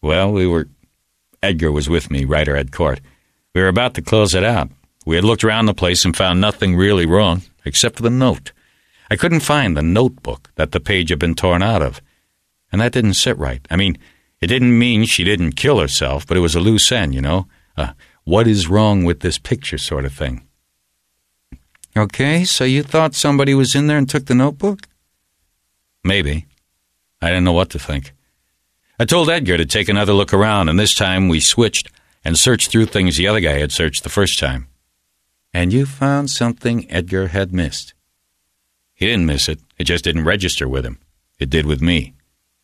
Well, Edgar was with me, Ryder at court. We were about to close it out. We had looked around the place and found nothing really wrong, except for the note. I couldn't find the notebook that the page had been torn out of. And that didn't sit right. I mean, it didn't mean she didn't kill herself, but it was a loose end, you know? What is wrong with this picture sort of thing. Okay, so you thought somebody was in there and took the notebook? Maybe. I didn't know what to think. I told Edgar to take another look around, and this time we switched and searched through things the other guy had searched the first time. And you found something Edgar had missed. He didn't miss it. It just didn't register with him. It did with me.